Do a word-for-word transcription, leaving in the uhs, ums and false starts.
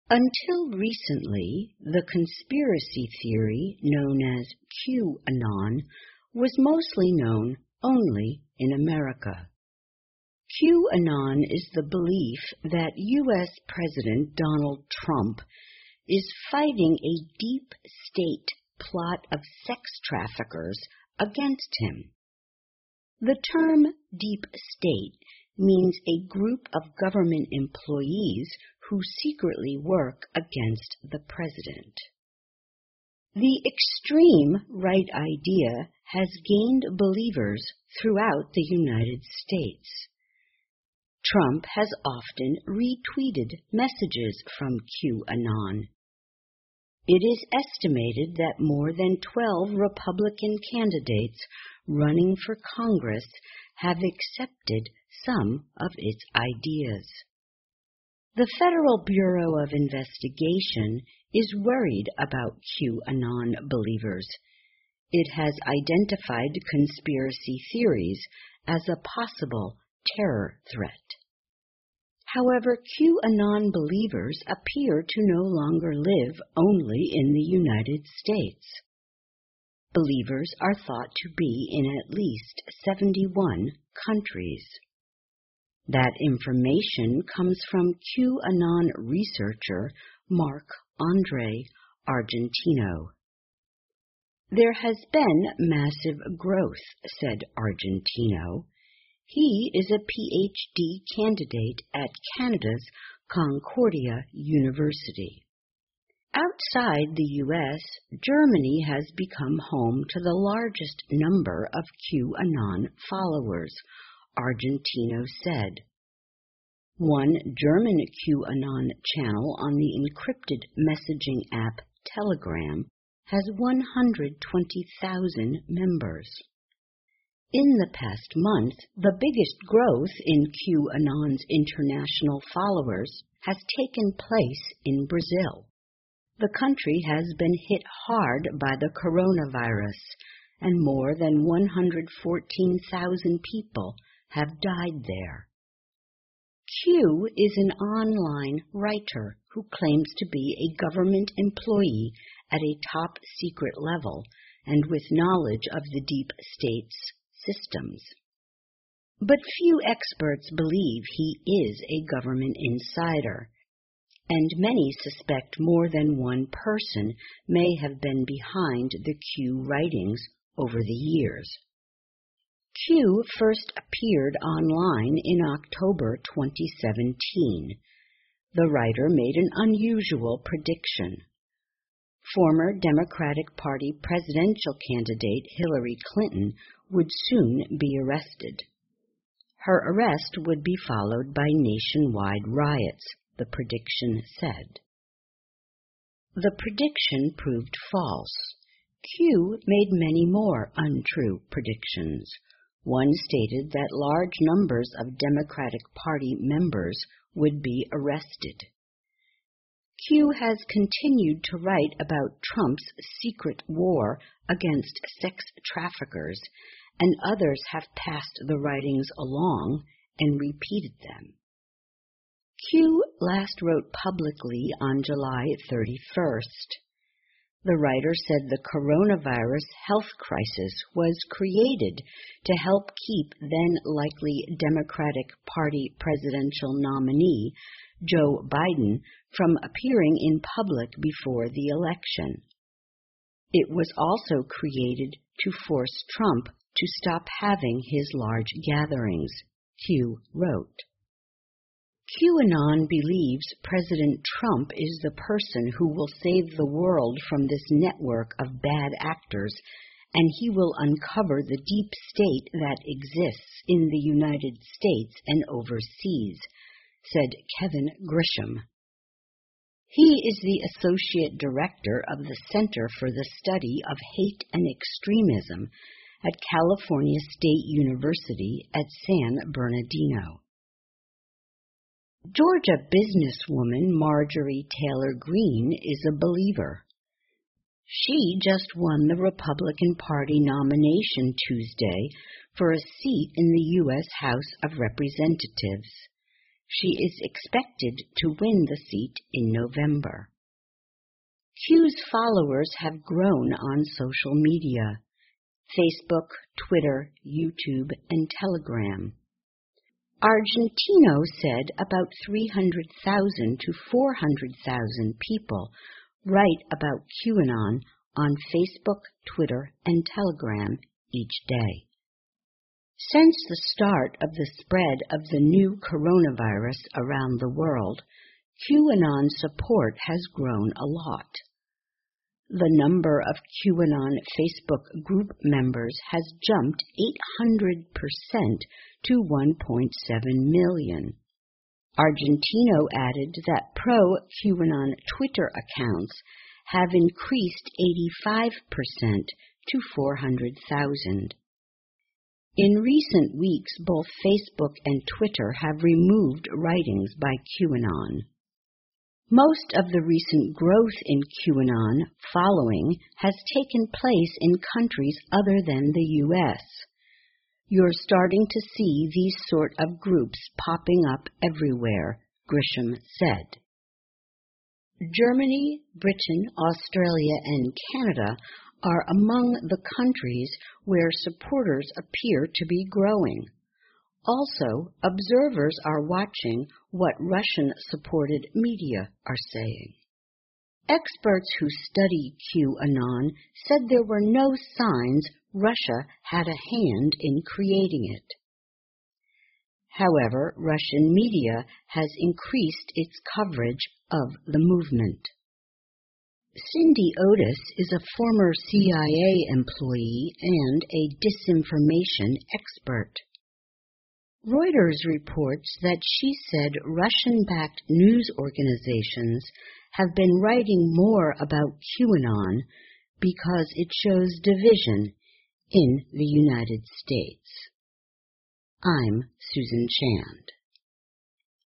Until recently, the conspiracy theory known as QAnon was mostly known only in America. QAnon is the belief that U S President Donald Trump is fighting a deep state plot of sex traffickers against him. The term deep state means a group of government employees who secretly work against the president. The extreme right idea has gained believers throughout the United States. Trump has often retweeted messages from QAnon. It is estimated that more than twelve Republican candidates running for Congress have accepted some of its ideas. The Federal Bureau of Investigation is worried about QAnon believers. It has identified conspiracy theories as a possible terror threat. However, QAnon believers appear to no longer live only in the United States. Believers are thought to be in at least seventy-one countries. That information comes from QAnon researcher Marc-André Argentino. There has been massive growth, said Argentino. He is a P H D candidate at Canada's Concordia University. Outside the U S, Germany has become home to the largest number of QAnon followers, Argentino said. One German QAnon channel on the encrypted messaging app Telegram has one hundred twenty thousand members. In the past month, the biggest growth in QAnon's international followers has taken place in Brazil. The country has been hit hard by the coronavirus, and more than one hundred fourteen thousand people have died there. Q is an online writer who claims to be a government employee at a top secret level and with knowledge of the deep state's systems. But few experts believe he is a government insider, and many suspect more than one person may have been behind the Q writings over the years. Q first appeared online in October twenty seventeen. The writer made an unusual prediction. Former Democratic Party presidential candidate Hillary Clinton would soon be arrested. Her arrest would be followed by nationwide riots, the prediction said. The prediction proved false. Q made many more untrue predictions. One stated that large numbers of Democratic Party members would be arrested. Q has continued to write about Trump's secret war against sex traffickers, and others have passed the writings along and repeated them. Q last wrote publicly on July thirty-first. The writer said the coronavirus health crisis was created to help keep then likely Democratic Party presidential nominee Joe Biden from appearing in public before the election. It was also created to force Trump to stop having his large gatherings, Q wrote. QAnon believes President Trump is the person who will save the world from this network of bad actors, and he will uncover the deep state that exists in the United States and overseas, said Kevin Grisham. He is the Associate Director of the Center for the Study of Hate and Extremism at California State University at San Bernardino. Georgia businesswoman Marjorie Taylor Greene is a believer. She just won the Republican Party nomination Tuesday for a seat in the U S House of Representatives. She is expected to win the seat in November. Q's followers have grown on social media: Facebook, Twitter, YouTube, and Telegram. Argentino said about three hundred thousand to four hundred thousand people write about QAnon on Facebook, Twitter, and Telegram each day. Since the start of the spread of the new coronavirus around the world, QAnon support has grown a lot. The number of QAnon Facebook group members has jumped eight hundred percent to one point seven million. Argentino added that pro-QAnon Twitter accounts have increased eighty-five percent to four hundred thousand. In recent weeks, both Facebook and Twitter have removed writings by QAnon. Most of the recent growth in QAnon following has taken place in countries other than the U S You're starting to see these sort of groups popping up everywhere, Grisham said. Germany, Britain, Australia, and Canada are among the countries where supporters appear to be growing. Also, observers are watching what Russian-supported media are saying. Experts who study QAnon said there were no signs Russia had a hand in creating it. However, Russian media has increased its coverage of the movement. Cindy Otis is a former C I A employee and a disinformation expert. Reuters reports that she said Russian-backed news organizations have been writing more about QAnon because it shows division in the United States. I'm Susan Chand.